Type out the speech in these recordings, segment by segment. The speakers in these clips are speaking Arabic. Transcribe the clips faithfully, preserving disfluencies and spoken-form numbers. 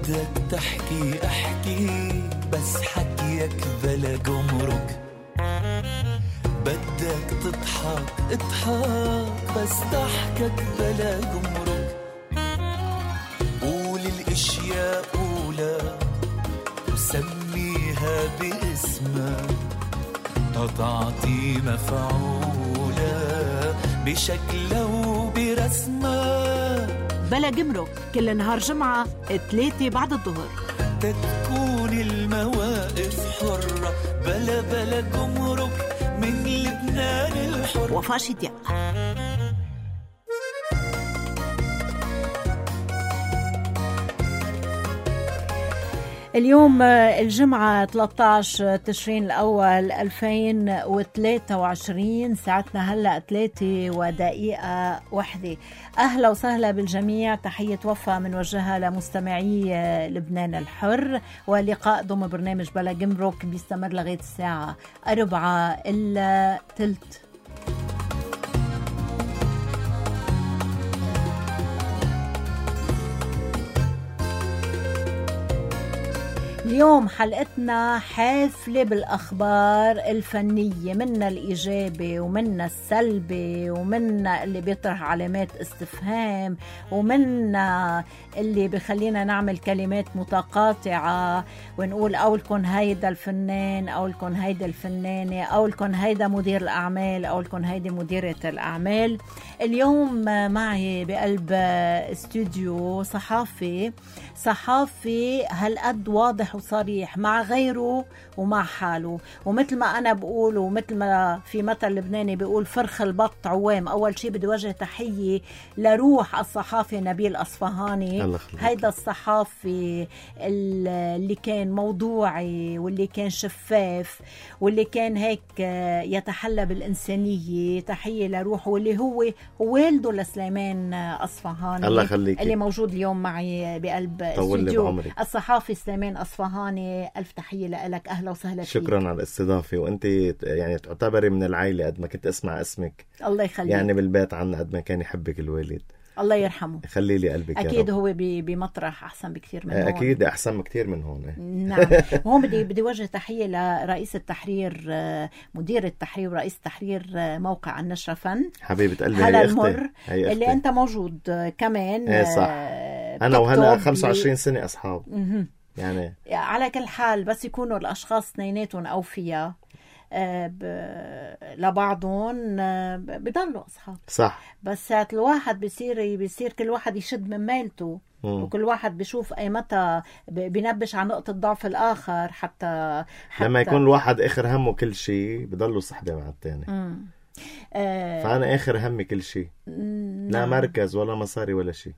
بدك تحكي احكي بس حكيك بلا جمرك، بدك تضحك اضحك بس ضحكك بلا جمرك، قول الاشياء قولها وسميها باسمها تعطي مفعولة بشكلها وبرسمها. بلا جمرك كل نهار جمعة ثلاثة بعد الظهر، تكون المواقف حرة بلا بلا جمرك من لبنان الحر. وفاء شتياء. اليوم الجمعة ثلاثة عشر تشرين الأول ألفين وثلاثة وعشرين، ساعتنا هلأ ثلاثة ودقيقة واحدة. أهلا وسهلا بالجميع، تحية وفاء من وجهها لمستمعي لبنان الحر، ولقاء ضمن برنامج بلا جمرك بيستمر لغاية الساعة أربعة إلا تلت. اليوم حلقتنا حافلة بالأخبار الفنية، منا الإيجابي ومنا السلبي ومنا اللي بيطرح علامات استفهام ومنا اللي بخلينا نعمل كلمات متقاطعة ونقول أو لكن هيدا الفنان أو لكن هيدا الفنانة أو لكن هيدا مدير الأعمال أو لكن هيدا مديرة الأعمال. اليوم معي بقلب استوديو صحافي صحافي هالقد واضح وصريح مع غيره ومع حاله، ومثل ما أنا بقول ومثل ما في مثل لبناني بيقول فرخ البط عوام. أول شيء بدي وجه تحية لروح الصحافي نبيل أصفهاني، هيدا الصحافي اللي كان موضوعي واللي كان شفاف واللي كان هيك يتحلى بالإنسانية. تحية لروح واللي هو والده لسليمان أصفهاني الله خليكي، اللي موجود اليوم معي بقلب استوديو الصحافي سليمان أصفهاني. ألف تحية لك، أهلا وسهلا فيك. شكرا على الاستضافة، وأنت يعني تعتبري من العائلة قد ما كنت أسمع اسمك. الله يخليك. يعني بالبيت عنا قد ما كان يحبك الوالد، الله يرحمه. خلي لي قلبك. أكيد هو بمطرح أحسن بكثير من هون. أكيد أحسن بكثير من هون. نعم. هون بدي بدي وجه تحية لرئيس التحرير، مدير التحرير ورئيس التحرير موقع النشرة فن، حبيبة قلبي هلا هي المر هي اللي أنت موجود كمان. ايه صح. أنا وهلا خمسة وعشرين سنة أصحاب. يعني على كل حال بس يكونوا الأشخاص اثنيناتهم أوفياء ب... لبعضهم بضلوا أصحاب. صح. بس ساعة الواحد بيصير بيصير كل واحد يشد من ميلته، مم. وكل واحد بيشوف أي متى بينبش على نقطة ضعف الآخر. حتى, حتى لما يكون الواحد آخر همه كل شيء بضلوا صحبة مع التاني. آه... فأنا آخر همي كل شيء، لا مركز ولا مصاري ولا شيء،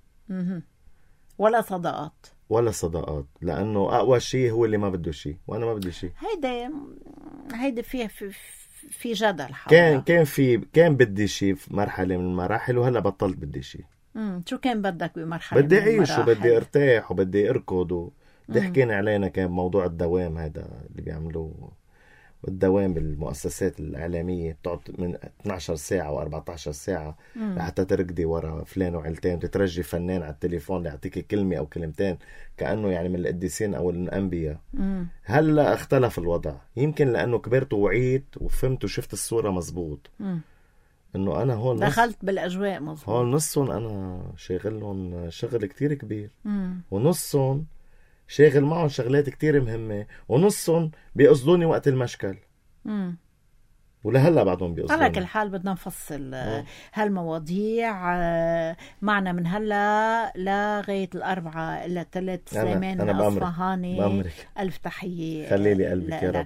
ولا صداقات ولا صداقات، لأنه أقوى شيء هو اللي ما بده شيء وأنا ما بدي شيء. هيدا هيدا فيه في, في جدل حول. كان كان في كان بدي شيء في مرحلة من المراحل، وهلا بطلت بدي شيء. امم شو كان بدك بمرحلة؟ بدي أعيش وبدي أرتاح وبدي أركض وبدي حكينا علينا كان موضوع الدوام هذا اللي بيعملوه، والدوام بالمؤسسات الإعلامية بتقعد من اثنتي عشرة ساعة و14 ساعة مم. لحتى تركضي ورا فلان وعلتين، تترجي فنان على التليفون ليعطيكي كلمة أو كلمتين كأنه يعني من القديسين أو الأنبياء. هلا اختلف الوضع، يمكن لأنه كبرت ووعيت وفهمت وشفت الصورة مزبوط، مم. إنه أنا هون دخلت بالأجواء مزبوط. هون نصهم أنا شاغلهم شغل كتير كبير، مم. ونصهم شاغل معهم شغلات كتير مهمة، ونصهم بيقصدوني وقت المشكل. مم. ولهلا بعضهم بيقصدوني. على كل حال بدنا نفصل مم. هالمواضيع معنا من هلا لغاية الأربعة إلا ثلاث. سليمان أصفهاني، ألف تحية. خلي لي قلبك يا رب.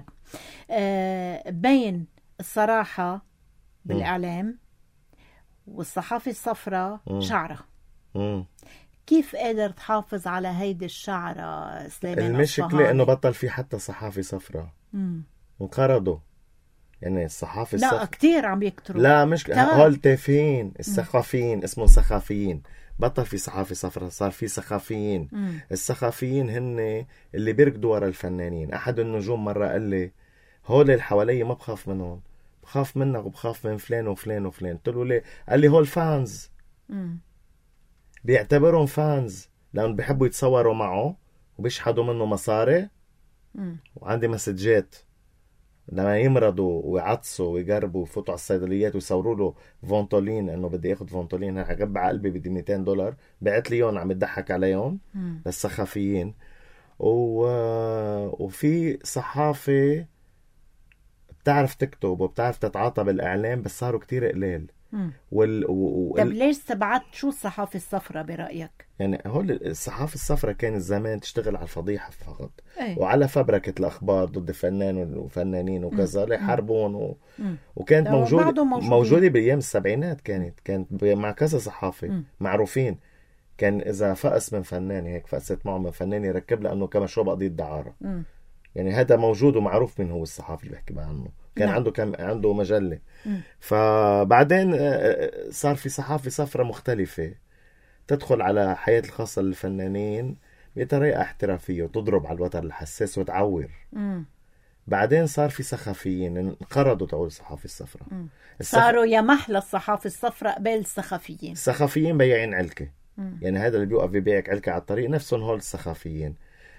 آه بين الصراحة بالإعلام مم. والصحافة الصفراء شعرة. مم. كيف قادر تحافظ على هيدي الشعرة سليمان؟ المشكلة انه بطل في حتى صحافي صفراء، انقرضوا. يعني الصحافي لا الصف... كتير عم يكتروا. لا مش هول تافهين، السخافيين اسمهم سخافيين، بطل في صحافي صفراء، صار في سخافيين. مم. السخافيين هن اللي بيركضوا ورا الفنانين. احد النجوم مرة قال لي هول اللي حوالي ما بخاف منهم، بخاف منك وبخاف من فلان وفلان وفلان. قلت له ليه؟ قال لي هول فانز. مم. بيعتبرهم فانز لأنه بيحبوا يتصوروا معه وبيشحدوا منه مصاري. مم. وعندي مسجات لما يمرضوا ويعطسوا ويقربوا ويفوتوا على الصيدليات ويصوروا له فونتولين انه بدي اخذ فونتولين، انا حقب على قلبي بدي مئتين دولار، بعت لي يوم عم يضحك عليهم مم. للسخافيين. و... وفي صحافة بتعرف تكتب وبتعرف تتعاطى بالإعلام بس صاروا كتير قليل. وال... و... طب ليش سبعت شو الصحافة الصفراء برأيك؟ يعني هول الصحافة الصفراء كانت زمان تشتغل على الفضيحة فقط. أي. وعلى فبركة الأخبار ضد فنان وفنانين وكذا ليحاربون و... وكانت لو موجودة بعضهم موجودين. موجودة بأيام السبعينات، كانت كانت ب- مع كذا صحافة مم. معروفين. كان إذا فقس من فنان هيك فقست معه من فنان يركب لأنه كما شو بقضي الدعارة. مم. يعني هذا موجود ومعروف من هو الصحافي اللي بحكي عنه. كان نعم. عنده كم عنده مجلة. مم. فبعدين آه، صار في صحافة صفرة مختلفة تدخل على حياة الخاصة للفنانين بطريقة احترافية وتضرب على الوتر الحساس وتعور. مم. بعدين صار في صحفيين انقرضوا تقول الصحافة الصفراء. مم. الصف... صاروا يا محلى الصحافة الصفراء قبل السخافيين. الصحفيين بياعين علكة. مم. يعني هذا اللي بيوقف بيبيعك علكة على الطريق نفسهم هول الصحفيين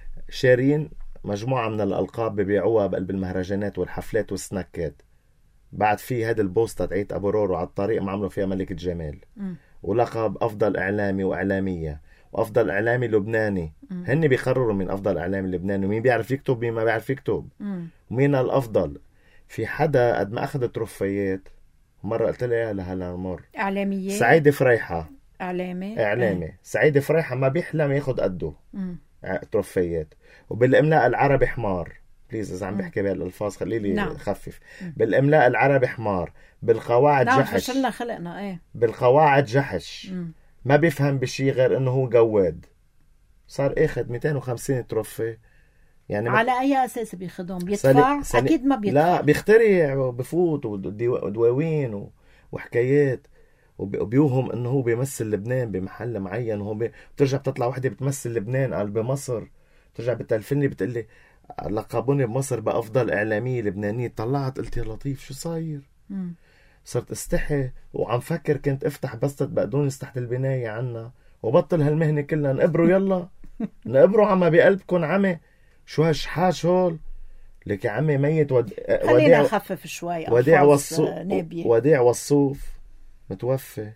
شارين مجموعة من الألقاب ببيعوها بقلب المهرجانات والحفلات والسناكات. بعد في هذا البوستة تعيت أبو رورو على الطريق ما عملوا فيها ملكة جمال. مم. ولقب أفضل إعلامي وإعلامية وأفضل إعلامي لبناني. مم. هن بيقرروا مين أفضل إعلامي لبناني ومين بيعرف يكتب مين ما بيعرف يكتب مم. ومين الأفضل. في حدا قد ما أخذ تروفيات مرة قلت لها لهلا مر إعلامية. سعيد فريحة إعلامي. إعلامي أي. سعيد فريحة ما بيحلم ياخد قده مم. تروفيات. وبالإملاء العربي حمار. بليز إذا عم مم. بحكي بهالألفاظ خلي لي نعم. خفف. مم. بالإملاء العربي حمار. بالقواعد نعم جحش. فشلنا خلقنا. ايه. بالقواعد جحش. مم. ما بيفهم بشي غير انه هو جواد. صار اخذ مئتين وخمسين تروفي. يعني على اي اساس بياخدهم؟ بيدفع؟ سنة... اكيد ما بيدفع. لا بيخترع وبفوت ودواوين و... وحكايات وب... وبيوهم انه هو بيمثل لبنان بمحل معين وهو بي... بترجع بتطلع وحده بتمثل لبنان قال بمصر بترجع بتلفني بتقلي لقبوني بمصر بافضل اعلاميه لبنانيه. طلعت قلت يا لطيف شو صاير. مم. صرت استحي وعم فكر كنت افتح بسطة بقدونس تحت البناية عنا وبطل هالمهنة كلها. نقبروا يلا نقبروا عما بقلبكن عمي شو هالشحاش هول. لك يا عمي ميت ود... خلينا وديع نخفف شوي. وديع ألفاظ والصوف نابية. وديع والصوف متوفى.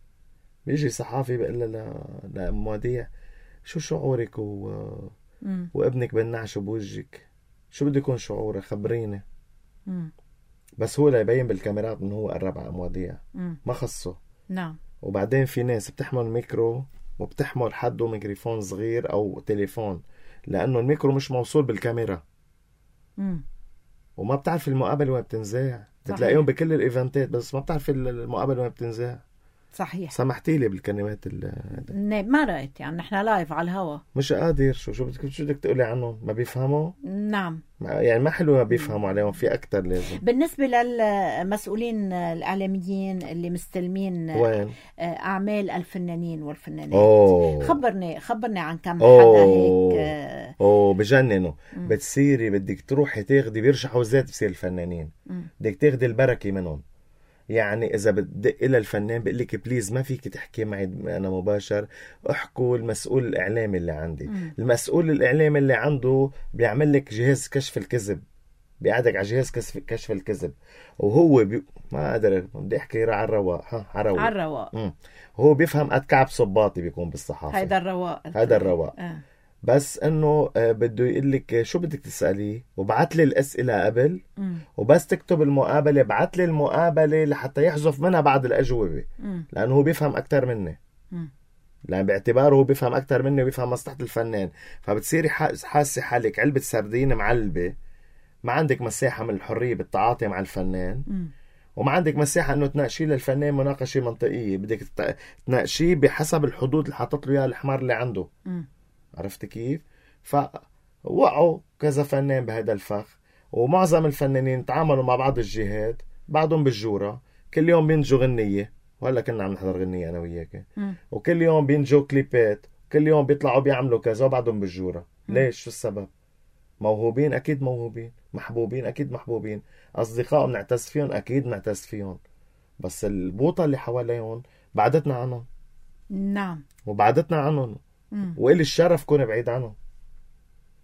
بيجي صحافي بيقول له لا وديع شو شعورك و... مم. وابنك بالنعش بوجهك شو بده يكون شعوره خبريني. مم. بس هو لا يبين بالكاميرات انه هو قرب على مواضيع مم. ما خصه. نعم. وبعدين في ناس بتحمل ميكرو وبتحمل حده ميكروفون صغير او تليفون لانه الميكرو مش موصول بالكاميرا. مم. وما بتعرف المقابله وين بتنزاع. بتلاقيهم بكل الايفنتات بس ما بتعرف المقابله وين بتنزاع. صحيح. سمحتي لي بالكلمات ال ما رأيت يعني نحن لايف على الهوا. مش قادر شو شو بدك شو بدك تقولي عنهم ما بيفهموا. نعم. يعني ما حلو ما بيفهموا عليهم في اكثر لازم. بالنسبة للمسؤولين الإعلاميين اللي مستلمين وين أعمال الفنانين والفنانات. أوه. خبرني خبرني عن كم أوه. حدا هيك. اوه بجننوا. مم. بتصيري بدك تروحي تاخدي بيرشحوا زيت بصير الفنانين. مم. بدك تاخدي البركة منهم. يعني إذا بتدق إلى الفنان بقول لك بليز ما فيك تحكي معي أنا مباشر احكوا المسؤول الإعلامي اللي عندي. مم. المسؤول الإعلامي اللي عنده بيعمل لك جهاز كشف الكذب. بيقعدك على جهاز كشف كشف الكذب وهو بي... ما قادر بدي أحكي على الرواق ها على الرواق. على الرواق. هو بيفهم قد كعب صباطي بيكون بالصحافة. هيدا الرواق. هذا الرواق. آه. بس انه بده يقول لك شو بدك تساليه وبعت لي الاسئله قبل. مم. وبس تكتب المقابله بعت لي المقابله لحتى يحذف منها بعض الاجوبه. مم. لانه هو بيفهم اكثر مني. مم. لان باعتباره هو بيفهم اكثر مني وبيفهم مصلحه الفنان. فبتصيري حاسه حالك علبه سردين معلبه ما عندك مساحه من الحريه بالتعاطي مع الفنان. مم. وما عندك مساحه انه تناقشيه للفنان مناقشه منطقيه. بدك تناقشيه بحسب الحدود اللي حاطط له اياها الحمار اللي عنده. مم. عرفت كيف؟ فوقعوا كذا فنان بهذا الفخ ومعظم الفنانين تعاملوا مع بعض الجهات بعضهم بالجورة. كل يوم بينجوا غنية وهلا كنا عم نحضر غنية أنا وياك. وكل يوم بينجوا كليبات كل يوم بيطلعوا بيعملوا كذا وبعضهم بالجورة. ليش؟ شو السبب؟ موهوبين أكيد موهوبين. محبوبين أكيد محبوبين. أصدقاء بنعتز فيهم أكيد بنعتز فيهم. بس البوطة اللي حواليهم بعدتنا عنهم. نعم. وبعدتنا عنهم. وإلي الشرف كون بعيد عنهم.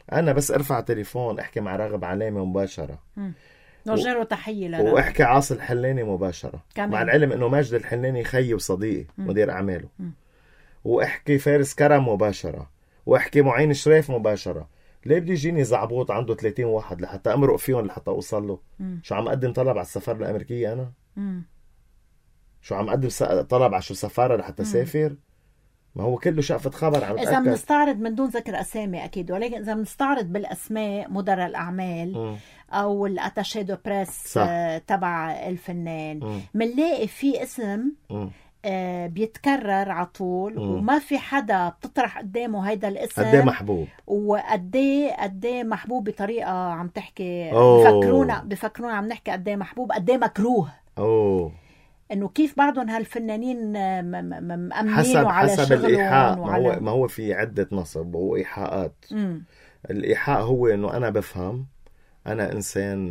انا بس ارفع تليفون احكي مع راغب علامه مباشره، نوجه له تحيه لنا، واحكي عاصي الحلاني مباشره كمان. مع العلم انه ماجد الحلاني خيي وصديقي م. مدير اعماله، م. واحكي فارس كرم مباشره، واحكي معين شريف مباشره. ليه بدي يجيني زعبوط عنده ثلاثين واحد لحتى امرق فيهم لحتى اوصل له؟ م. شو عم اقدم طلب على السفاره الامريكيه انا؟ م. شو عم اقدم طلب على شو سفاره لحتى سافر؟ ما هو كله شقفة خبر عم إذا بنستعرض من دون ذكر أسامي أكيد، ولكن إذا بنستعرض بالأسماء مدراء الأعمال م. أو الأتاشي دو بريس تبع الفنان، منلاقي في اسم آه بيتكرر على طول م. وما في حدا بتطرح قدامه هيدا الاسم قديه محبوب، وقديه قديه محبوب بطريقة عم تحكي أوه. بفكرونا بفكرونا عم نحكي قديه محبوب قديه مكروه. أوه. انه كيف بعضهم هالفنانين مأمنين حسب على حسب الإيحاء. وعلى... ما هو ما هو في عدة نصب وإيحاءات. م. الإيحاء هو انه انا بفهم، انا انسان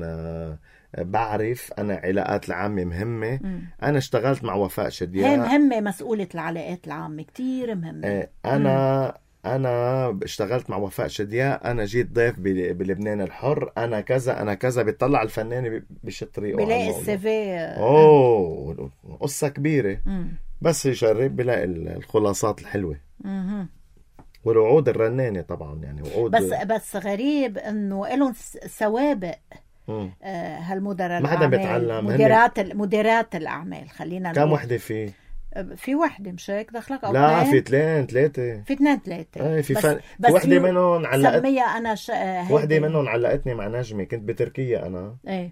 بعرف، انا علاقات العامة مهمة. م. انا اشتغلت مع وفاء شدياء، هي مهمة، مسؤولة العلاقات العامة كتير مهمة. انا م. انا اشتغلت مع وفاء شدياء، انا جيت ضيف بلبنان الحر، انا كذا انا كذا. بيطلع الفنان بشط طريقه، بلاقي السي في اوه قصه كبيره. مم. بس يجرب بلاقي الخلاصات الحلوه. مم. والوعود الرنانه طبعا، يعني وعود. بس بس غريب انه لهم سوابق. آه هالمدراء ما حدا بيتعلم. مديرات مديرات الاعمال، خلينا كم وحده فيه؟ في وحده مش هيك دخلك او لا اثنين؟ في اثنين ثلاثه في اثنين ثلاثه ايه في فن... في وحده منهم علقت سميها انا ش... وحده منهم علقتني مع نجمه، كنت بتركيا انا ايه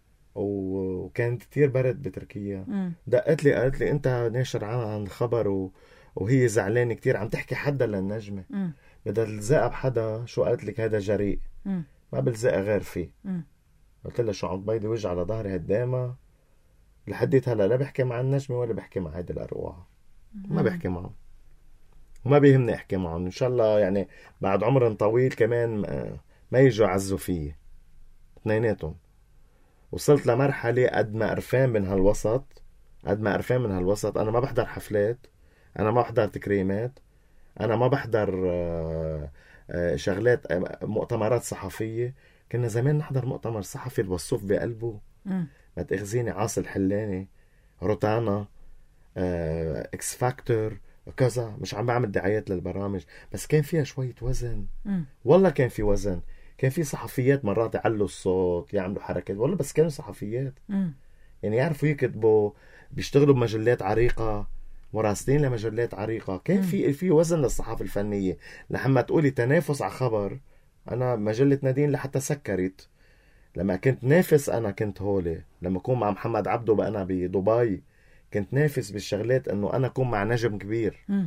وكانت كتير برد بتركيا. م. دقت لي قالت لي انت ناشر عن الخبر و... وهي زعلانه كتير، عم تحكي حدا للنجمه م. بدها تلزقها بحدا. شو قالت لك؟ هذا جريء م. ما بلزقها غير فيه. م. قلت لها شو عم تبيضي وجه على ظهري هالدامه؟ لحديت هلا لا بحكي مع النجمة ولا بحكي مع هيدا الأروع، ما بحكي معهم وما بيهمني أحكي معهم. إن شاء الله يعني بعد عمر طويل كمان ما يجوا عزوا فيه اثنيناتهم. وصلت لمرحلة قد ما قرفان من هالوسط، قد ما قرفان من هالوسط. أنا ما بحضر حفلات، أنا ما بحضر تكريمات، أنا ما بحضر شغلات مؤتمرات صحفية. كنا زمان نحضر مؤتمر صحفي الوصوف بقلبه، ما تأخذيني عاصي الحلاني، روتانا، آه، اكس فاكتور كذا. مش عم بعمل دعايات للبرامج، بس كان فيها شوية وزن. م. والله كان في وزن. كان في صحفيات مرات يعلوا الصوت، يعملوا حركات، والله بس كانوا صحفيات. م. يعني يعرفوا يكتبوا، بيشتغلوا بمجلات عريقة، مراسلين لمجلات عريقة. كان م. في في وزن للصحافة الفنية. لحما تقولي تنافس على خبر، أنا مجلة نادين لحتى سكرت. لما كنت نافس أنا كنت هولي، لما أكون مع محمد عبده بقى أنا بدبي كنت نافس بالشغلات إنه أنا أكون مع نجم كبير. م.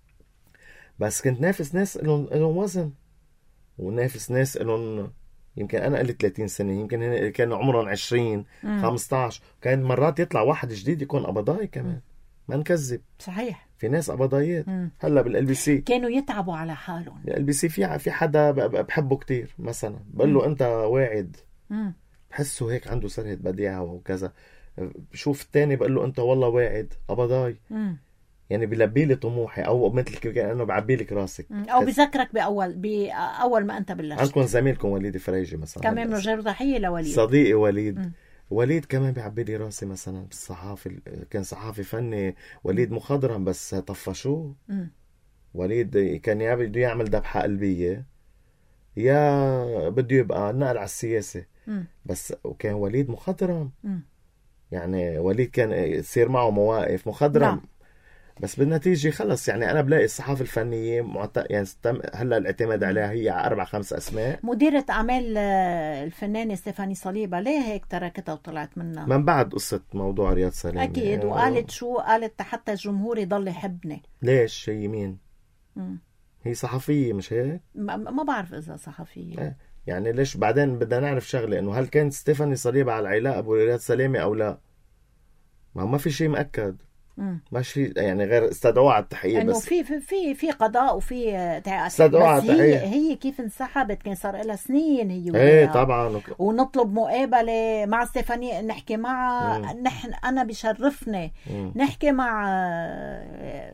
بس كنت نافس ناس إلهم إلهم وزن، ونافس ناس إلهم يمكن أنا قلت ثلاثين سنة، يمكن كانوا عمرهم عشرين خمسة عشر. كان مرات يطلع واحد جديد يكون قبضاي كمان. م. ما نكذب، صحيح في ناس قبضايات. هلا بالال بي سي كانوا يتعبوا على حالهم. الال بي سي في في حدا بحبه كتير مثلا، بقول له أنت واعد، مم. بحسه هيك عنده سرعة بديعة وكذا. بشوف التاني بقول له انت والله واعد قبضاي، مم. يعني بيلبي لي طموحي، او مثل كأنه بعبي لك راسك، مم. او بذكرك باول باول ما انت بلشت. عندكم زميلكم وليد فريجي مثلا، كمان نجيب ضحية لوليد صديقي وليد. مم. وليد كمان بيعبي لي راسي مثلا بالصحافة. كان صحافي فني وليد مخضرم، بس طفشوه. مم. وليد كان بده يعمل ذبحة قلبية، يا بده يبقى نقل على السياسة. م. بس وكان وليد مخضرم. م. يعني وليد كان يصير معه مواقف مخضرم. لا. بس بالنتيجة خلص، يعني أنا بلاقي الصحافة الفنية معت... يعني ستم... هلا الاعتماد عليها هي أربع خمس أسماء. مديرة أعمال الفنانة ستيفاني صليبة ليه هيك تركتها وطلعت منها؟ من بعد قصة موضوع رياض سلامة أكيد. وقالت شو؟ قالت حتى الجمهور يضل يحبني. ليش؟ هي مين؟ م. هي صحفية مش هيك؟ ما, ما بعرف إذا صحفية. يعني ليش بعدين بدنا نعرف شغلة، إنه هل كانت ستيفاني صليبة على العلاقة أبو رياض سلامة أو لا؟ ما ما في شيء مأكد. ماشي، يعني غير استدعوها على التحقيق. انه بس في في في قضاء وفي استدعوها على التحقيق. هي هي كيف انسحبت؟ كان صار لها سنين هي ايه طبعا. ونطلب مقابله مع ستيفاني نحكي معها. نحن انا بشرفني مم. نحكي مع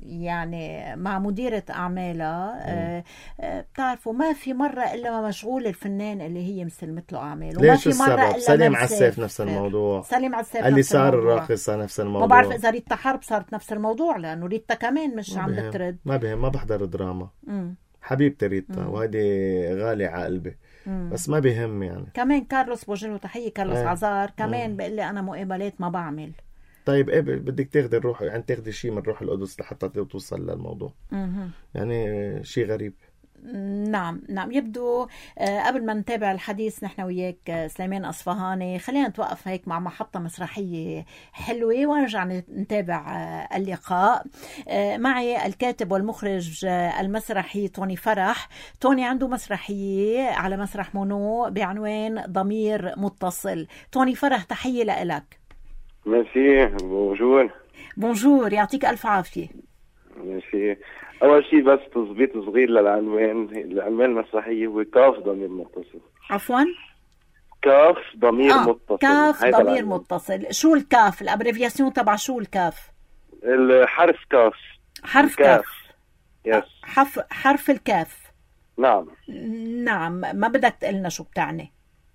يعني مع مديرة أعمالها. آه آه بتعرفوا ما في مرة إلا ما مشغول الفنان اللي هي مسلمت له أعمال، وما ليش في مرة السبب؟ إلا سليم ما عساف مسافر. نفس الموضوع، سليم عساف اللي نفس صار الموضوع. الراقصة نفس الموضوع. ما بعرف إذا ريتا حرب صارت نفس الموضوع، لأنه ريتا كمان مش عم بهم. بترد. ما بهم، ما بحضر دراما. مم. حبيبتي ريتا، مم. وهيدي غالية على قلبي. مم. بس ما بهم يعني. كمان كارلوس بوجه تحية كارلوس ايه. عزار كمان مم. بقول لي أنا مقابلات ما بعمل. طيب ايه بدك تاخدي الروح، يعني تاخدي شيء من روح القدس لحتى توصل للموضوع. مم. يعني شيء غريب. نعم نعم. يبدو آه قبل ما نتابع الحديث نحن وياك آه سليمان أصفهاني، خلينا نتوقف هيك مع محطة مسرحية حلوة ونرجع نتابع آه اللقاء. آه معي الكاتب والمخرج آه المسرحي توني فرح. توني عنده مسرحية على مسرح مونو بعنوان ضمير متصل. توني فرح، تحية لك. ميرسي. بونجور. بونجور، يعطيك ألف عافية. ميرسي. أول شيء بس تظبيط صغير للعنوان. العنوان المسرحية هو كاف ضمير متصل. عفوا؟ كاف ضمير آه. متصل. كاف ضمير متصل. شو الكاف؟ الابريفياسيون تبع شو الكاف؟ الحرف كاف. حرف كاف. كاف. يس. حرف حرف الكاف. نعم. نعم. ما بدك تقلنا شو بتعني؟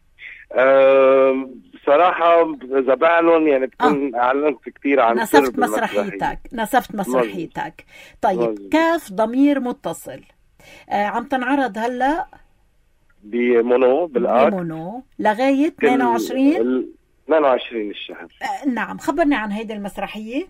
أه بصراحة إذا بعلن يعني بكون آه. أعلنت كتير عن نسفت مسرحيتك. نسفت مسرحيتك. طيب مزبط. كاف ضمير متصل آه عم تنعرض هلا بمونو بالآك بمونو لغاية اثنين وعشرين اثنين وعشرين الشهر. آه نعم. خبرني عن هيدي المسرحية.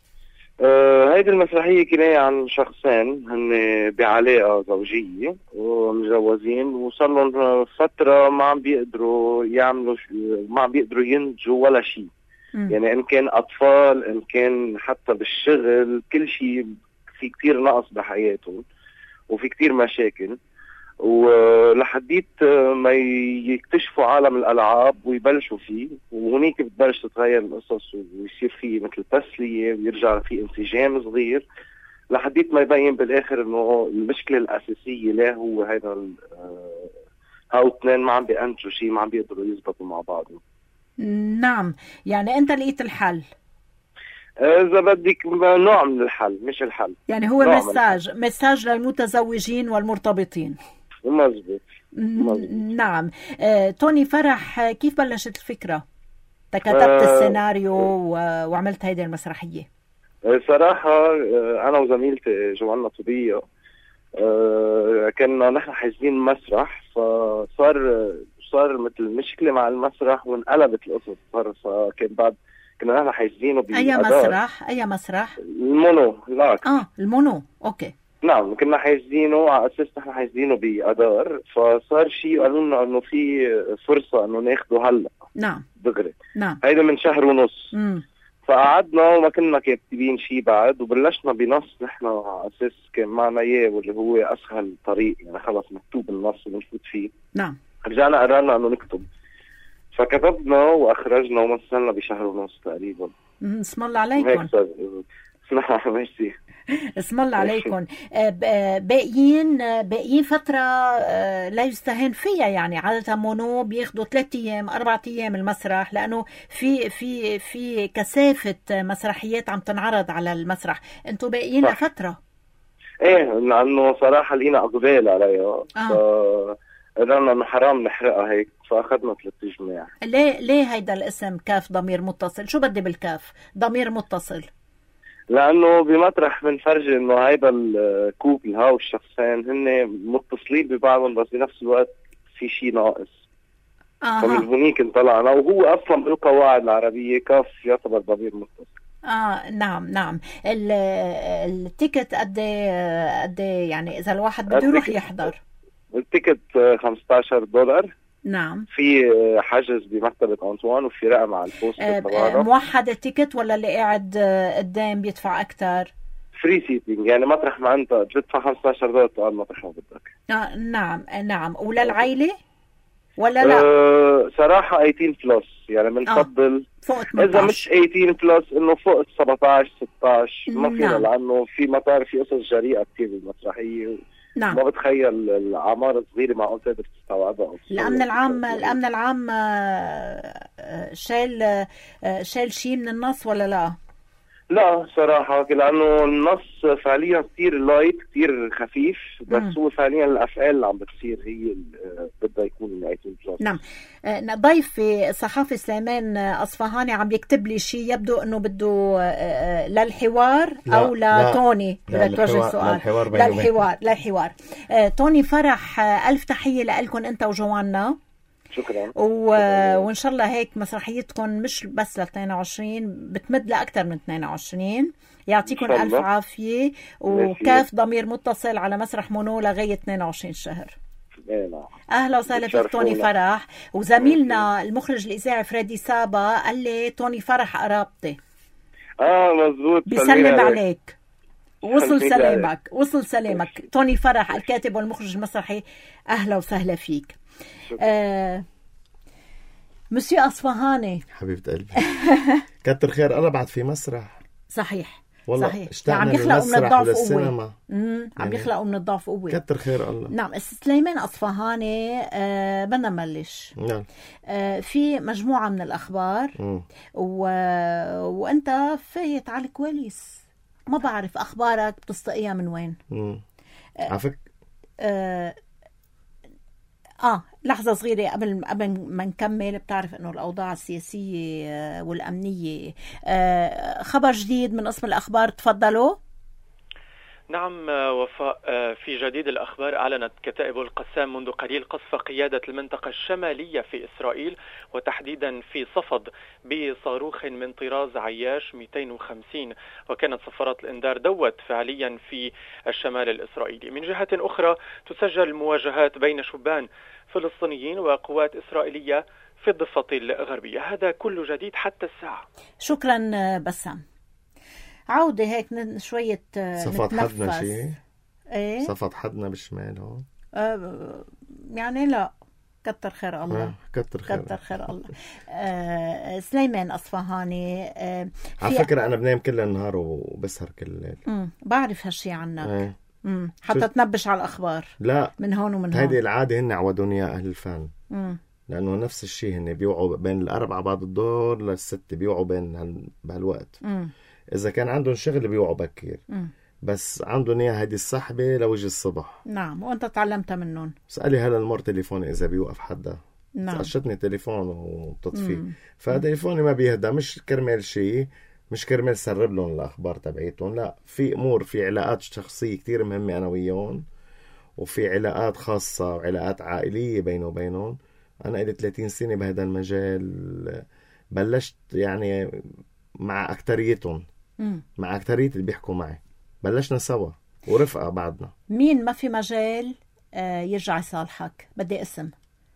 آه هيدي المسرحية كناية عن شخصين هن بعلاقة زوجية ومجوزين وصار لهم فترة ما عم بيقدروا يعملوا ما عم بيقدروا ينتجوا ولا شيء. يعني إن كان أطفال، إن كان حتى بالشغل، كل شيء في كتير نقص بحياتهم وفي كتير مشاكل. ولحديت ما يكتشفوا عالم الألعاب ويبلشوا فيه، وهنيك بتبلش تتغير القصص ويصير فيه مثل تسلية ويرجع فيه انسجام صغير، لحديت ما يبين بالآخر إنه المشكلة الأساسية لا هو هذا هاو اثنين ما عم بينتجوا شيء، ما عم بيقدروا يزبطوا مع بعضهم. نعم. يعني أنت لقيت الحل؟ إذا بدك نوع من الحل، مش الحل. يعني هو مساج مساج للمتزوجين والمرتبطين. مزبوط. نعم. آه، توني فرح، كيف بلشت الفكرة؟ كتبت آه، السيناريو و... وعملت هيدي المسرحية. صراحة أنا وزميلتي جوانا طبية آه، كنا نحن حاجزين مسرح، فصار صار مثل مشكلة مع المسرح وانقلبت القصص. صار فكان بعد كنا نحن حاجزينه أي مسرح؟ أي مسرح؟ المونو. لاك. آه المونو. أوكي. نعم. كنا حاجزينه على أساس نحن حاجزينه بأدار، فصار شيء قالوا لنا إنه في فرصة إنه ناخده هلا. نعم. دغري. نعم. هيدا من شهر ونص. مم. فقعدنا وما كنا كاتبين شيء بعد، وبلشنا بنص نحن على أساس كان معنا إياه واللي هو أسهل طريق، يعني خلص مكتوب النص ونفوت فيه. نعم. رجعنا قررنا إنه نكتب، فكتبنا وأخرجنا ومثلنا بشهر ونص تقريبا. اسم الله عليكم. نعم. ميرسي. اسم الله عليكم. باقيين باقيين فترة لا يستهان فيها، يعني عادة مونو بياخدوا ثلاثة أيام أربعة أيام المسرح، لأنه في في في كثافة مسرحيات عم تنعرض على المسرح. أنتوا باقيين لفترة. إيه، لأنه صراحة لقينا أقبال عليها. آه. قررنا انه حرام نحرقها هيك، فاخذنا ثلاث جماع. ليه ليه هيدا الاسم كاف ضمير متصل؟ شو بدي بالكاف ضمير متصل؟ لانه بمطرح بنفرجي انه هيدا الكوبل هاو الشخصين هن متصلين ببعضهم، بس بنفس الوقت في شيء ناقص. آه. فمن هونيك انطلعنا، وهو اصلا بالقواعد العربيه كاف يعتبر ضمير متصل. اه نعم نعم. التيكت قد قد يعني اذا الواحد بده يروح يحضر؟ التيكت خمسطعش دولار. نعم. في حجز بمكتبة أنطوان وفي رقم على البوست. أه موحد التيكت ولا اللي قاعد قدام بيدفع أكتر؟ فري سيتينج، يعني مطرح ما أنت بتدفع خمسطعش دولار تقعد مطرح ما بدك. آه نعم نعم. وللعائلة ولا لا؟ أه صراحة ثمانية عشر بلس، يعني بنفضل آه. إذا مش ثمانية عشر بلس إنه فوق سبعطعش ستطعش ما فينا. نعم. لأنه في مطار في قصص جريئة كتير بالمسرحية. نعم. ما بتخيل الأعمار الصغيرة معقول تقدر تستوعبها. الأمن العام الأمن العام شال شال شيء من النص ولا لا؟ لا صراحة، لأنه النص فعليا كتير لايت كتير خفيف، بس مم. هو فعليا الأفعال اللي عم بتصير هي اللي بدها يكون نهاية بلس. نعم. آه، ضيفي الصحافي سليمان أصفهاني عم يكتب لي شيء يبدو أنه بده آه، للحوار أو لا، لتوني. لا، بدك توجه للحوار- سؤال للحوار بيني وبينك. للحوار للحوار آه، توني فرح، آه، ألف تحية لكم أنت وجوانا، شكرا. و... وإن شاء الله هيك مسرحيتكم مش بس ل اثنين وعشرين، بتمد لأكثر من اثنين وعشرين. يعطيكم إن شاء ألف الله. عافية، وكاف ضمير متصل على مسرح مونو لغاية اثنين وعشرين شهر. إيه نعم. اهلا وسهلا فيك بتشرفونا. توني فرح. وزميلنا المخرج الاذاعي فريدي سابا قال لي توني فرح قرابتي اه مزبوط. بيسلم عليك. وصل سلمي سلامك، وصل سلامك. توني فرح الكاتب والمخرج المسرحي، اهلا وسهلا فيك. آه مسيو أصفهاني حبيبة قلبي. كتر خير الله بعد في مسرح. صحيح والله صحيح. اشتقنا عم يخلقوا من للمسرح الضعف قوة. وللسينما. امم عم يعني يخلقوا من الضعف قوة. كتر خير الله. نعم. سليمان أصفهاني، آه بدنا نبلش. نعم. آه في مجموعة من الأخبار مم. و... وأنت فايت على الكواليس، ما بعرف أخبارك بتستقيها من وين. مم. عفك. آه... آه لحظة صغيرة قبل قبل ما نكمل. بتعرف إنه الأوضاع السياسية والأمنية، آه خبر جديد من قسم الأخبار، تفضلوا. نعم وفاء، في جديد الأخبار أعلنت كتائب القسام منذ قليل قصف قيادة المنطقة الشمالية في إسرائيل، وتحديدا في صفد، بصاروخ من طراز عياش مئتين وخمسين، وكانت صفارات الإنذار دوت فعليا في الشمال الإسرائيلي. من جهة أخرى تسجل مواجهات بين شبان فلسطينيين وقوات إسرائيلية في الضفة الغربية. هذا كل جديد حتى الساعة. شكرا بسام. عودة هيك شوية صفت حدنا شيء؟ ايه صفت حدنا بالشمال هون؟ آه يعني لا، كتر خير الله. آه كتر خير كتر خير الله. آه سليمان أصفهاني، آه على فكرة أنا بنام كل النهار وبسهر كل الليل. امم بعرف هالشي عنك. ايه. امم حتى تنبش على الأخبار. لا، من هون ومن هون. هيدي العادة هن عودوني أهل الفن. امم لأنه نفس الشيء هن بيوعوا بين الأربعة بعد الظهر للست، بيوعوا بين هال... بهالوقت. امم إذا كان عندهم شغل بيوعوا بكير، امم بس عندهم إياها هيدي الصحبة لوجه الصبح. نعم. وأنت تعلمتها منهم. اسألي هلا المر تليفوني إذا بيوقف حدا. نعم. قشتني تليفون وبتطفي. مم. فتليفوني ما بيهدى، مش كرمال شيء، مش كرمال سرب لهم الأخبار تبعيتهم، لا، في أمور، في علاقات شخصية كتير مهمة أنا وياهم، وفي علاقات خاصة وعلاقات عائلية بينه وبينهم. أنا إلي ثلاثين سنة بهذا المجال، بلشت يعني مع أكتريتهم، مم. مع أكترية اللي بيحكوا معي، بلشنا سوا ورفقة بعضنا. مين ما في مجال آه يرجع يصالحك؟ بدي اسم.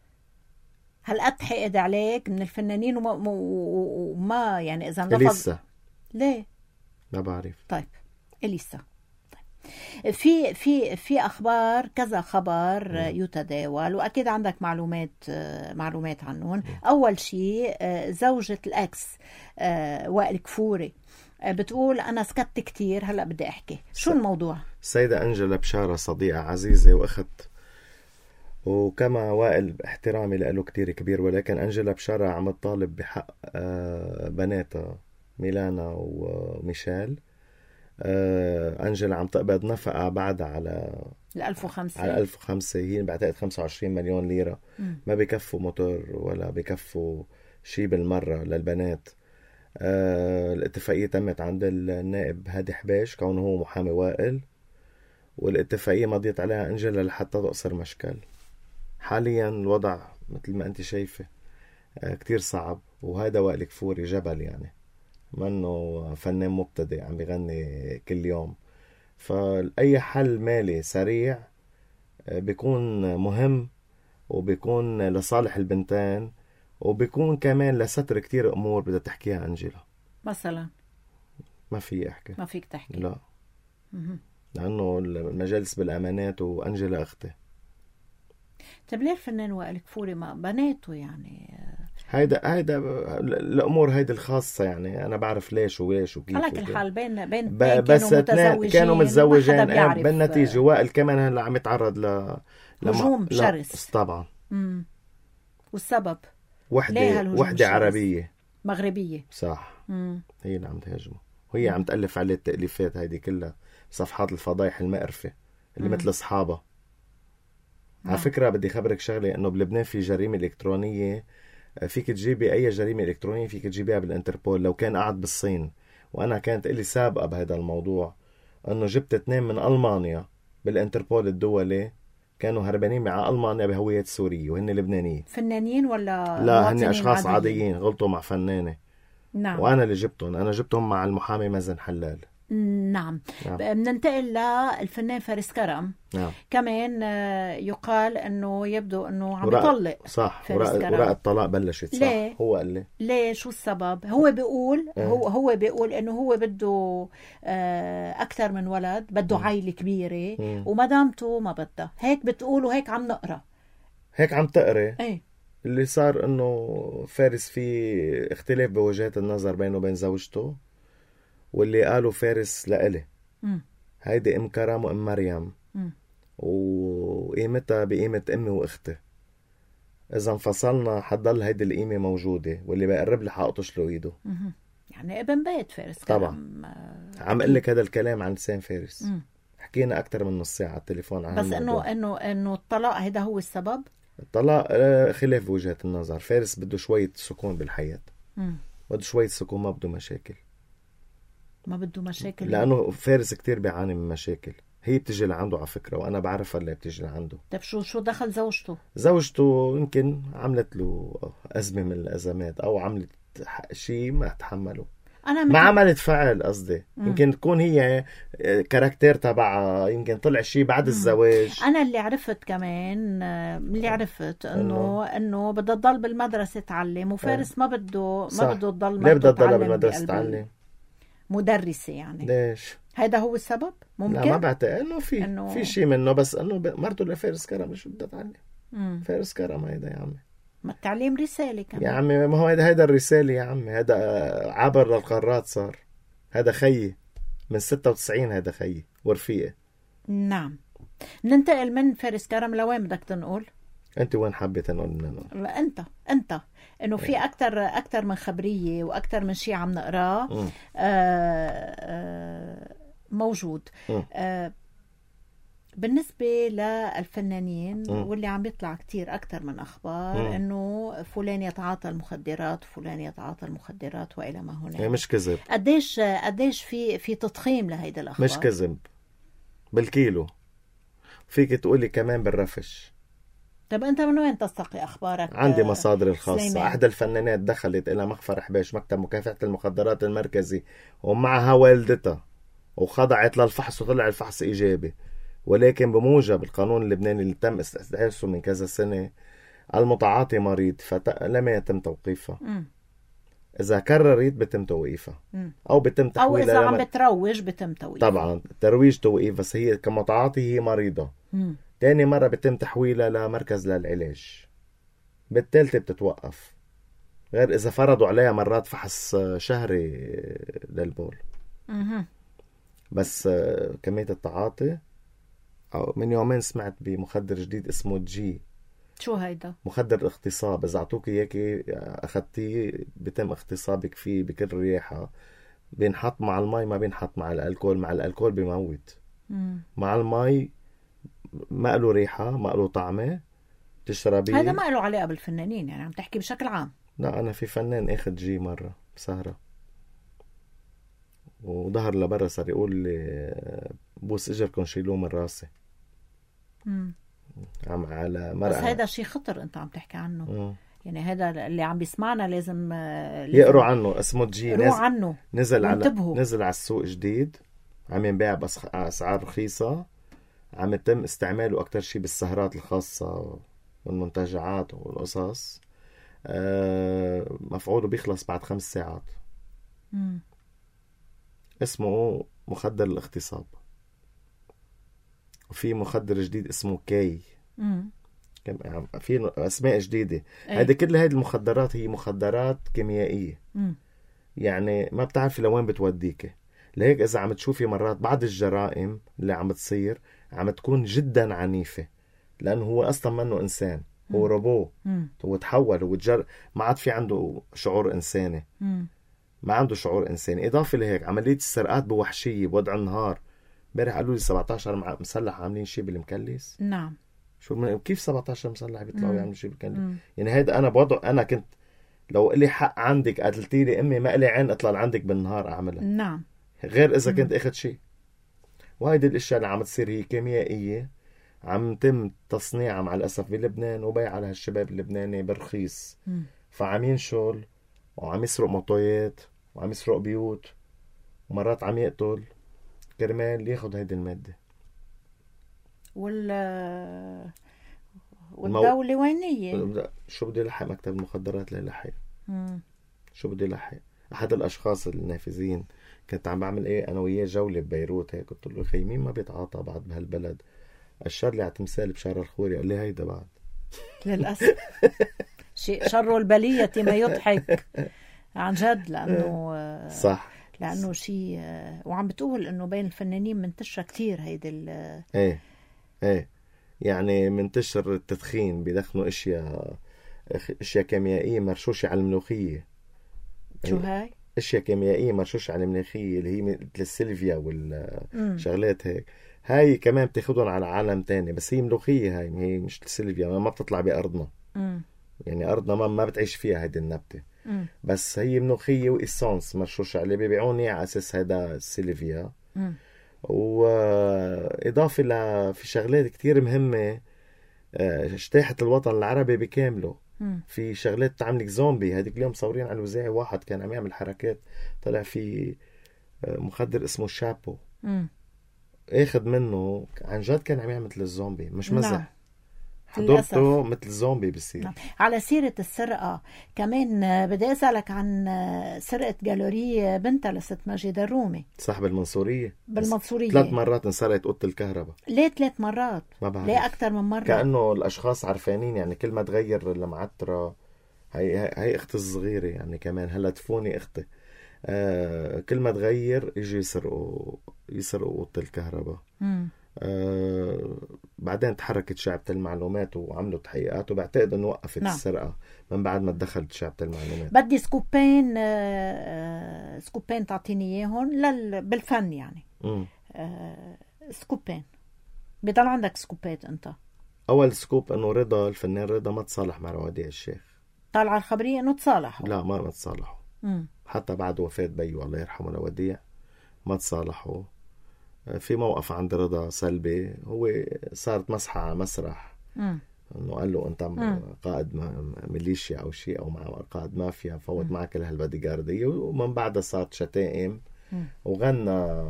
هل أتحقد عليك من الفنانين وما, وما يعني إذا إليسا. ليه؟ ما بعرف. طيب إليسا. طيب. في في في أخبار، كذا خبر م. يتداول، وأكيد عندك معلومات معلومات عنهم. أول شيء زوجة الأكس وائل كفوري بتقول أنا سكت كتير، هلأ بدي أحكي. شو الموضوع؟ السيدة أنجلا بشارة صديقة عزيزة وأخت، وكما وائل احترامي له كتير كبير، ولكن أنجلا بشارة عم تطالب بحق بناتها ميلانا وميشيل. أنجلا عم تقبض نفقة بعدها على ألف وخمسة على ألف وخمسة، هي بعتقد خمسة وعشرين مليون ليرة. م. ما بيكفوا موتور ولا بيكفوا شي بالمرة للبنات. آه الاتفاقية تمت عند النائب هادي حباش كونه هو محامي وائل، والاتفاقية مضيت عليها أنجلا لحتى تقصر مشكل. حاليا الوضع مثل ما أنت شايفة آه كتير صعب، وهذا وائل كفوري جبل، يعني منه فنان مبتدئ عم بيغني كل يوم. فأي حل مالي سريع آه بيكون مهم، وبيكون لصالح البنتين، وبيكون كمان لستر كتير أمور بدها تحكيها أنجلا. مثلا ما في أحكي، ما فيك تحكي. لا. م- لأنه المجالس بالأمانات، وأنجلا أختي. طيب ليه الفنان وائل كفوري ما بناته يعني؟ هيدا هيدا الأمور هيدا الخاصة، يعني أنا بعرف ليش وليش وكيف. على كل حال بين بين ب... بس كانوا متزوجين، كانوا متزوجين آه بالنتيجة وائل كمان هلا عم يتعرض ل هجوم شرس. طبعا. امم والسبب وحدة وحدة عربية مغربية، صح. مم. هي اللي عم تهاجمه، وهي عم تألف عليه التأليفات هيدي كلها، صفحات الفضايح المقرفة اللي مم. مثل أصحابها. نعم. على فكرة بدي خبرك شغلة، إنه بلبنان في جريمة إلكترونية فيك تجيبي أي جريمة إلكترونية فيك تجيبيها بالإنتربول. لو كان قاعد بالصين، وأنا كانت إلي سابقة بهذا الموضوع، إنه جبت اثنين من ألمانيا بالإنتربول الدولي كانوا هربانين مع ألمانيا بهوية سورية وهن لبنانيين. فنانين ولا لا، هن مواطنين أشخاص عاديين؟ عاديين غلطوا مع فنانة. نعم. وأنا اللي جبتهم، أنا جبتهم مع المحامي مازن حلال. نعم. نعم. بننتقل للفنان فارس كرم. نعم. كمان آه، يقال انه يبدو انه عم ورق- يطلق. صح، فارس وراء كرم. وراء الطلاق بلشت. صح. ليه؟ هو قال لي ليه؟ شو السبب؟ هو بيقول إيه. هو هو بيقول انه هو بده آه، اكثر من ولد، بده عائله كبيره، مم. ومدامته ما بدها. هيك بتقول وهيك عم نقرا. هيك عم تقري. ايه. اللي صار انه فارس في اختلاف بوجهات النظر بينه وبين زوجته، واللي قالوا فارس لإلي مم. هيدي ام كرم وام مريم، مم. وقيمتها بقيمة امي واختي. اذا انفصلنا حتضل هيدي القيمة موجودة، واللي بقرب لي حاقطش له ايده. مهم. يعني ابن بيت فارس طبعاً. كرم. آه، عم اقول لك هذا الكلام عن لسان فارس. مم. حكينا اكثر من نص ساعة على التليفون عن بس انه الموضوع. انه انه الطلاق هذا هو السبب. الطلاق آه، خلاف وجهات النظر. فارس بده شوية سكون بالحياة، مم. بده شوية سكون، ما بده مشاكل. ما بده مشاكل. لأنه فارس كتير بيعاني من مشاكل. هي بتجي لعنده على فكرة، وأنا بعرفها اللي بتجي لعنده. طيب شو شو دخل زوجته؟ زوجته يمكن عملت له أزمة من الأزمات، أو عملت شيء ما تحمله. انا ما مثل... عملت فعل قصدي. مم. يمكن تكون هي كاركتير تبعها، يمكن طلع شيء بعد الزواج. انا اللي عرفت كمان آه، اللي عرفت انه إنه- انه بدها تضل بالمدرسه تعلم، وفارس ما بده صح. ما بده تضل ليه بدها مرته تضلها تعلم بالمدرسة بقلب تعلم؟ مدرسه يعني. ليش؟ هذا هو السبب ممكن. لا، ما بعتقد انه في إنه- في شيء منه، بس انه ب- مرته لفارس كرم مش بدها تعلم. مم. فارس كرم هيدا يا عمي. ما التعليم رساله كمان. يا عمي ما هو هيدا هيدا الرسالة يا عمي. هيدا عبر للقارات صار. هيدا خيي من ستة وتسعين، هيدا خيي ورفيقي. نعم. ننتقل من فارس كرم لوين بدك تنقل؟ انت وين حبيت انقل منه؟ لا، انت انت انه في اكثر اكثر من خبريه واكثر من شيء عم نقراه. مم. آه آه موجود. مم. آه بالنسبة للفنانين مم. واللي عم بيطلع كتير أكتر من أخبار مم. إنه فلان يتعاطى المخدرات وفلان يتعاطى المخدرات وإلى ما هي هناك. مش كذب. قديش قديش في في تضخيم لهيدا الأخبار؟ مش كذب بالكيلو. فيك تقولي كمان بالرفش. طب أنت من وين تستقي أخبارك؟ عندي مصادر الخاصة. سليمان. أحدى الفنانات دخلت إلى مخفر حبيش، مكتب مكافحة المخدرات المركزي، ومعها والدتها، وخضعت للفحص وطلع الفحص إيجابي. ولكن بموجب القانون اللبناني اللي تم استحداثه من كذا سنة، المتعاطي مريض فلم يتم توقيفها. مم. إذا كررت بتم توقيفها، مم. أو بتم أو تحويلها إذا عم لم... بتروج بتم توقيف. طبعا ترويج توقيف، بس هي كمتعاطي هي مريضة. مم. تاني مرة بتم تحويلها لمركز للعلاج، بالتالتة بتتوقف، غير إذا فرضوا عليها مرات فحص شهري للبول. مم. بس كمية التعاطي، أو من يومين سمعت بمخدر جديد اسمه جي، شو هيدا؟ مخدر اغتصاب. إذا أعطوك إياكي أخذتيه بتم اغتصابك فيه بكل رياحة. بينحط مع المي، ما بينحط مع الألكول. مع الألكول بيموت، مم. مع المي ما له ريحة ما له طعمة، تشربيه. هذا ما له علاقة بالفنانين، يعني عم تحكي بشكل عام. لا، أنا في فنان أخذ جي مرة بسهرة، وظهر لبرا صار يقول لي بوس إجركم شيلوه من راسي. مم. عم على مرأة. بس هذا شيء خطر أنت عم تحكي عنه. مم. يعني هذا اللي عم بيسمعنا لازم, لازم يقروا عنه. اسمه جي. يقروا نزل عنه نزل على وانتبهوا. نزل على السوق جديد، عم ينباع بأسعار رخيصة، عم يتم استعماله أكتر شيء بالسهرات الخاصة والمنتجعات والقصص. آه مفعوله بيخلص بعد خمس ساعات. مم. اسمه مخدر الاغتصاب. وفي مخدر جديد اسمه كاي. مم. في أسماء جديدة. أي. هذه كل هذه المخدرات هي مخدرات كيميائية. مم. يعني ما بتعرفي لوين بتوديك. لهيك إذا عم تشوفي مرات بعض الجرائم اللي عم تصير عم تكون جدا عنيفة، لأنه هو أصلا منه إنسان، هو مم. روبو. مم. هو تحول، هو تجر... ما عاد في عنده شعور إنساني. مم. ما عنده شعور إنساني. إضافة لهيك عملية السرقات بوحشية بوضع النهار. امبارح قالوا لي سبعة عشر مسلح عاملين شيء بالمكلس. نعم. شو من... كيف سبعة عشر مسلح بيطلعوا يعملوا شيء بالمكلس؟ يعني هيدا أنا بوضع، أنا كنت لو إلي حق عندك قتلتي لي أمي ما إلي عين أطلع لعندك بالنهار أعملها. نعم. غير إذا كنت أخذ شيء. وهيدي الأشياء اللي عم تصير هي كيميائية عم تم تصنيعها مع الأسف بلبنان وبيع على هالشباب اللبناني برخيص. مم. فعم ينشل وعم يسرق موطويات وعم يسرق بيوت ومرات عم يقتل كرمال ياخد هيدي المادة. وال والدولة وينية؟ شو بدي لحق مكتب المخدرات للحق؟ شو بدي لحق؟ أحد الأشخاص النافذين كنت عم بعمل إيه أنا وياه جولة ببيروت هيك، قلت له خي مين ما بيتعاطى بعد بهالبلد؟ أشر لي على تمثال بشارع الخوري، قال لي هيدا بعد. للأسف شيء شر البلية ما يضحك عن جد، لأنه صح، لأنه شيء. وعم بتقول إنه بين الفنانين منتشرة كتير هيدا ال ايه ايه يعني منتشر التدخين، بيدخنوا اشياء اشياء كيميائيه مرشوشه على الملوخيه. شو هاي؟ اشياء كيميائيه مرشوشه على الملوخيه اللي هي مثل السيلفيا والشغلات هيك. هاي كمان بتاخدهم على عالم تاني، بس هي ملوخيه، هاي هي مش السيلفيا، ما بتطلع بأرضنا. مم. يعني أرضنا ما, ما بتعيش فيها هيدي النبتة. مم. بس هي ملوخيه وإسانس مرشوشه عليه، بيبيعوني على أساس هيدا السيلفيا. مم. وإضافة ل في شغلات كتير مهمة، اجتاحت الوطن العربي بكامله. م. في شغلات تعملك زومبي. هذيك اليوم مصورين على الوزاعي واحد كان عم يعمل حركات، طلع في مخدر اسمه شابو، م. اخذ منه عن جد كان عم يعمل مثل الزومبي، مش مزح. نعم. حضرته مثل زومبي بصير. نعم. على سيرة السرقة كمان بدي أسألك عن سرقة جالوري بنتها لست ماجد الرومي، صح، بالمنصورية. بالمنصورية ثلاث مرات انسرقت أوضة الكهرباء. ليه ثلاث مرات؟ ما بعرف. ليه أكثر من مرة؟ كأنه الأشخاص عارفانين، يعني كل ما تغير المعترة. هي هي أختي الصغيرة يعني كمان هلا تفوني أختي. آه كل ما تغير يجي يسرقوا يسرقوا أوضة الكهرباء. م. آه بعدين تحركت شعبة المعلومات وعملوا تحقيقات، وبعتقد انه وقفت نعم. السرقة من بعد ما تدخلت شعبة المعلومات. بدي سكوبين آه سكوبين تعطيني اياهم لل... بالفن يعني. آه سكوبين. بضل عندك سكوبات انت. اول سكوب انه رضا الفنان رضا ما تصالح مع روادي الشيخ. طالعة الخبرية انه تصالحوا. لا ما ما تصالحوا. مم. حتى بعد وفاة بيو الله يرحمه لوديع ما تصالحوا. في موقف عند رضا سلبي، هو صارت مسحة على مسرح. مم. انه قال له انت مم. قائد ميليشيا او شيء او مع قائد مافيا، فوت معك كل هالبادي جاردية، ومن بعدها صارت شتائم. مم. وغنى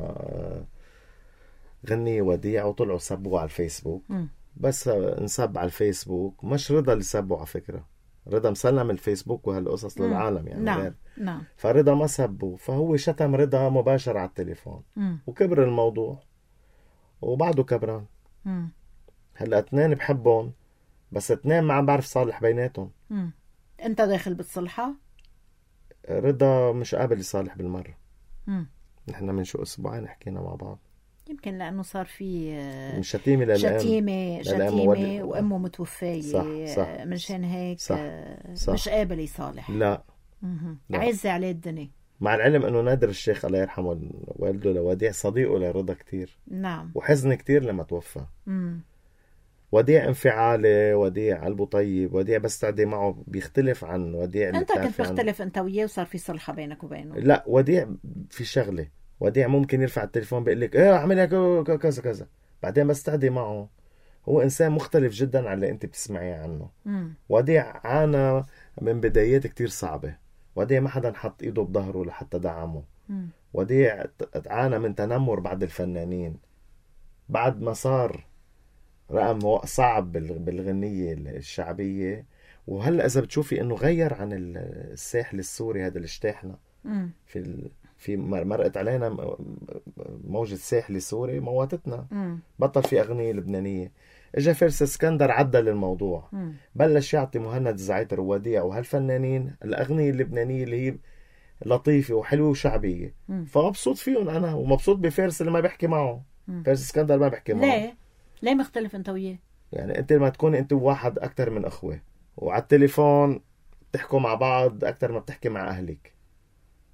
غني وديع وطلعوا سبوه على الفيسبوك. مم. بس انسب على الفيسبوك، مش رضا اللي سبوا على فكرة، رضا مسلم الفيسبوك وهالقصص مم. للعالم يعني. نعم. غير. نعم. فرضا ما سبوا، فهو شتم رضا مباشر على التليفون. مم. وكبر الموضوع وبعده كبران. مم. هلا اثنين بحبهم، بس اثنين ما عم بعرف صالح بيناتهم. مم. انت داخل بالصلحة؟ رضا مش قابل يصالح بالمرة. مم. نحن من شو اسبوعين حكينا مع بعض، يمكن لأنه صار في من شتيمة للأم شتيمة شتيمة وأمه متوفية. صح صح. منشان هيك صح صح. مش قابل يصالح. لا, لا. عز عليه الدنيا. مع العلم أنه نادر الشيخ الله يرحمه والده لوديع صديقه لرضا كتير. نعم. وحزن كتير لما توفى. مم. وديع انفعالي، وديع قلبه طيب، وديع بس تعدي معه بيختلف عن وديع اللي انت كنت تختلف انت وياه وصار في صلحة بينك وبينه. لا وديع في شغلة، وديع ممكن يرفع التليفون بيقول لك ايه اعمل هيك كذا كذا، بعدين بس تعدي معه هو انسان مختلف جدا عن اللي انت بتسمعيه عنه. مم. وديع عانى من بدايات كتير صعبة، وديع ما حدا حط ايده بظهره لحتى دعمه. مم. وديع عانى من تنمر بعد الفنانين، بعد ما صار رقم صعب بالغنية الشعبية. وهلا اذا بتشوفي انه غير عن الساحل السوري هذا اللي اجتاحنا في ال... في مرقت علينا موجة ساحلي سوري مواتتنا. مم. بطل في أغنية لبنانية. اجا فارس اسكندر عدل الموضوع. مم. بلش يعطي مهند زعيتر ووديع وهالفنانين الأغنية اللبنانية اللي هي لطيفة وحلوة وشعبية. مم. فمبسوط فيهم أنا، ومبسوط بفارس اللي ما بحكي معه. مم. فارس اسكندر ما بحكي معه. ليه؟ ليه مختلف أنت وياه؟ يعني أنت لما تكون أنت واحد أكتر من أخوة وعلى التليفون تحكوا مع بعض أكتر ما بتحكي مع أهلك،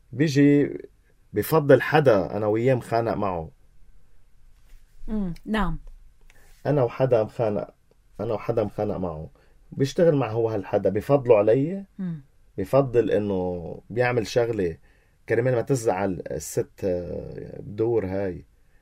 بيجي بفضل حدا أنا وياه مخانق معه. مم. نعم. أنا وحدا مخانق أنا وحدا مخانق معه بيشتغل مع هو هالحدا بفضله علي. مم. بفضل إنه بيعمل شغلة كرمال ما تزعل الست بدور هاي.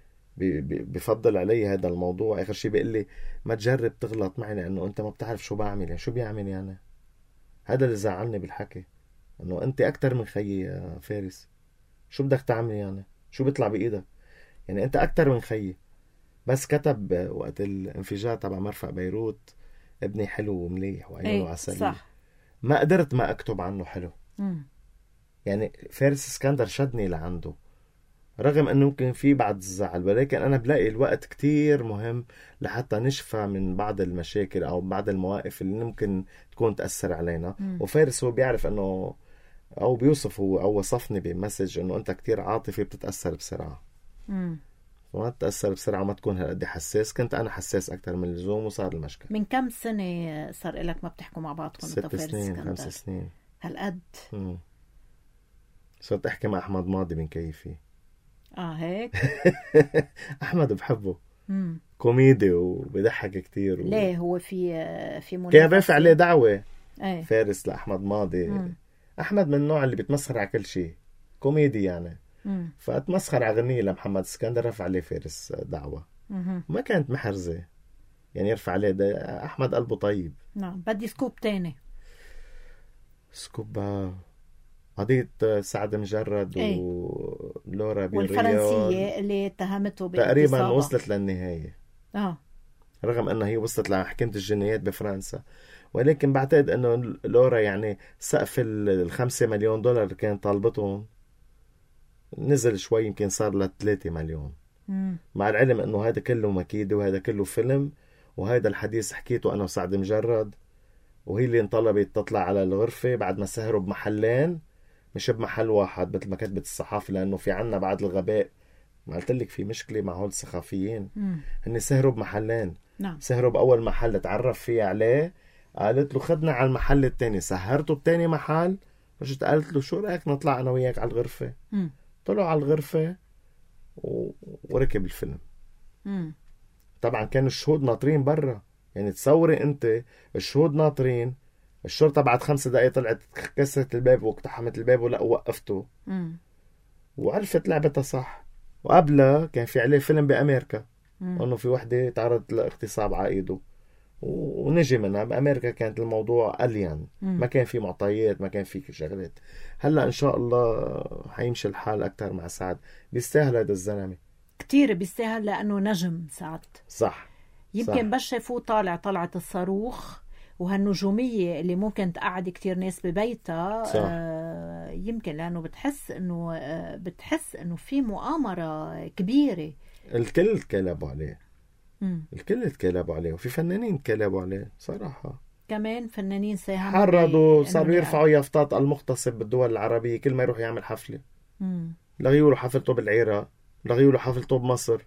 بفضل علي هذا الموضوع. آخر شيء بيقول لي ما تجرب تغلط معي لأنه أنت ما بتعرف شو بعمل. يعني شو بيعمل يعني؟ هذا اللي زعلني بالحكي، إنه أنت أكتر من خيي يا فارس. شو بدك تعمل يعني؟ شو بيطلع بإيدك؟ يعني أنت أكتر من خيي. بس كتب وقت الانفجار تبع مرفأ بيروت ابني حلو ومليح وعيونه عسلية. صح. ما قدرت ما أكتب عنه حلو. مم. يعني فارس اسكندر شدني لعنده رغم أنه ممكن في بعض الزعل، ولكن أنا بلاقي الوقت كتير مهم لحتى نشفى من بعض المشاكل أو بعض المواقف اللي ممكن تكون تأثر علينا. مم. وفارس هو بيعرف أنه أو بيوصف هو أو وصفني بمسج أنه أنت كتير عاطفي بتتأثر بسرعة. مم. وما تتأثر بسرعة وما تكون هالقد حساس. كنت أنا حساس أكتر من اللزوم وصار المشكلة. من كم سنة صار لك ما بتحكوا مع بعضكم؟ ست سنين خمس سنين هالقد؟ مم. صرت أحكي مع أحمد ماضي من كيفي. آه هيك. أحمد بحبه. مم. كوميدي وبيضحك كتير و... ليه هو في في منافسة؟ كان رافع عليه دعوة ايه. فارس لأحمد ماضي. مم. أحمد من النوع اللي بيتمسخر على كل شيء، كوميدي يعني. مم. فأتمسخر على غنية لمحمد اسكندر رفع عليه فارس دعوة. مم. ما كانت محرزة يعني يرفع عليه ده. أحمد قلبه طيب. نعم. بدي سكوب تاني. سكوب قضية سعد مجرد ايه. ولورا بيريو والفرنسية اللي اتهمته تقريبا باغتصابها. وصلت للنهاية. اه رغم أنها هي وصلت لمحكمة الجنايات بفرنسا، ولكن بعتقد أنه لورا يعني سقف الخمسة مليون دولار اللي كانت طالبتهم نزل شوي، يمكن صار لثلاثة مليون. مم. مع العلم أنه هذا كله مكيدة وهذا كله فيلم، وهذا الحديث حكيته أنا وسعد مجرد، وهي اللي انطلبت تطلع على الغرفة بعد ما سهروا بمحلين مش بمحل واحد مثل ما كتبت الصحافة. لأنه في عنا بعد الغباء، ما قلت لك في مشكلة مع هول الصحفيين. مم. هن سهروا بمحلين. نعم. سهروا بأول محل تعرف فيه عليه، قالت له خدنا على المحل التاني، سهرته بتاني محل، رجت قالت له شو رأيك نطلع أنا وياك على الغرفة. مم. طلعوا على الغرفة و... وركب الفيلم. مم. طبعا كانوا الشهود ناطرين برا. يعني تصوري انت الشهود ناطرين، الشرطة بعد خمس دقايق طلعت كسرت الباب واقتحمت الباب ولا وقفته. مم. وعرفت لعبتها صح. وقبلها كان في عليه فيلم بأمريكا مم. انه في وحدة تعرضت لاغتصاب على ايده ونجي منها. بأمريكا كانت الموضوع ألين، مم. ما كان في معطيات، ما كان في شغلات. هلا ان شاء الله حيمشي الحال اكتر مع سعد. بيستاهل هذا الزلمة كتير بيستاهل لأنه نجم سعد. صح. يمكن صح. بس شافوه طالع طلعة الصاروخ وهالنجومية اللي ممكن تقعد كتير ناس ببيتها. آه يمكن لأنه بتحس إنه آه بتحس إنه في مؤامرة كبيرة. الكل تكلبوا عليه. مم. الكل تكلبوا عليه، وفي فنانين تكلبوا عليه صراحة. كمان فنانين ساهموا حرضوا، ب- صاروا إنه يرفعوا يافطات المغتصب بالدول العربية كل ما يروح يعمل حفلة. مم. لغيوا له حفلته بالعراق، لغيوا له حفلته بمصر،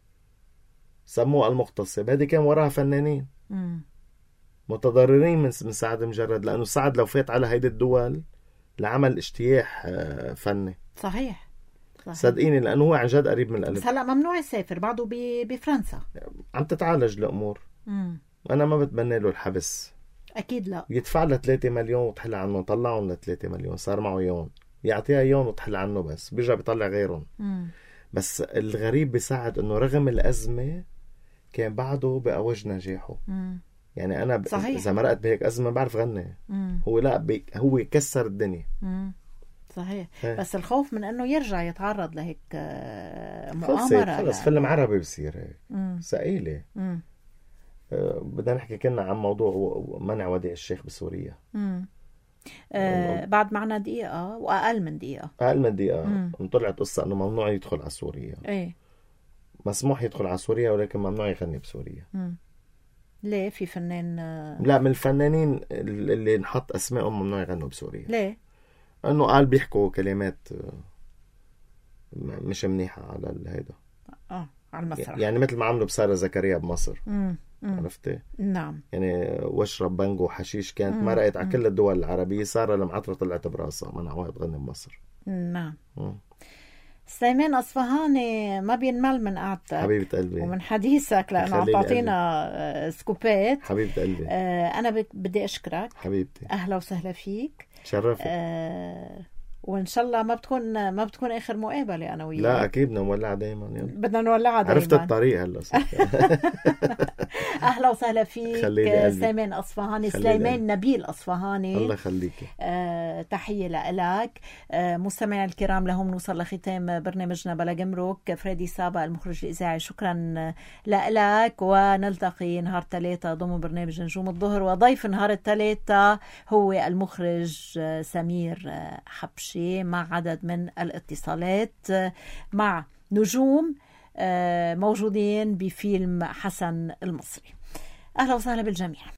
سموه المغتصب. هذه كان وراها فنانين مم. متضررين من من سعد مجرد، لأنه سعد لو فات على هيدي الدول لعمل اجتياح آه، فني. صحيح. صحيح. صدقيني لأنه هو عن جد قريب من القلب. بس هلا ممنوع يسافر بعده ب- بفرنسا. عم تتعالج الأمور. مم. أنا ما بتمنى له الحبس. أكيد لا. يدفع له ثلاثة مليون وتحل عنه. طلعهم ل ثلاثة مليون، صار معه يون، يعطيها يون وتحل عنه، بس بيرجع بيطلع غيرهم. مم. بس الغريب بسعد انه رغم الازمه كان بعده بأوج نجاحه. مم. يعني انا ب... صحيح. اذا مرقت بهيك ازمه بعرف غني. مم. هو لا بي... هو كسر الدنيا. مم. صحيح. هي. بس الخوف من انه يرجع يتعرض لهيك آه، خلص مؤامرة. خلص لا. فيلم عربي بصير هيك مم. ثقيله. مم. أه بدنا نحكي كنا عن موضوع و- منع وديع الشيخ بسوريا. مم. آه بعد معنا دقيقة وأقل من دقيقة. اقل من دقيقه مم. طلعت قصه انه ممنوع يدخل على سوريا. ايه. مسموح يدخل على سوريا ولكن ممنوع يغني بسوريا. مم. ليه في فنان آه، لا، من الفنانين اللي نحط اسمائهم ممنوع يغنوا بسوريا. ليه؟ انه قال بيحكوا كلمات آه، مش منيحه على هيدا. اه على المسرح. يعني مثل ما عملوا بسارة زكريا بمصر. مم. مم. عرفتي؟ نعم. يعني واشرب بانجو وحشيش كانت مم. مرقت على مم. كل الدول العربية. سارة المعطرة طلعت براسها منعوها تغني بمصر. نعم. مم. سليمان أصفهاني ما بينمل من قعدتك حبيبة قلبي ومن حديثك لأنه عم خليلي تعطينا سكوبات. حبيبة قلبي. آه أنا بك- بدي أشكرك حبيبتي، أهلا وسهلا فيك. تشرفت. آه وإن شاء الله ما بتكون ما بتكون آخر مقابلة أنا وياك. لا أكيد بدنا نولعها دايما. بدنا نولعها دايما. عرفت الطريق هلا. أهلا وسهلا فيك سليمان أصفهاني. سليمان نبيل أصفهاني. الله يخليك. آه تحية لك. آه مستمعينا الكرام، لهم نوصل لختام برنامجنا بلا جمرك. فريدي سابا المخرج الإذاعي، شكرا لك، ونلتقي نهار ثلاثة ضمن برنامج نجوم الظهر. وضيف نهار الثلاثة هو المخرج سمير حبشي، مع عدد من الاتصالات مع نجوم موجودين بفيلم حسن المصري. أهلا وسهلا بالجميع.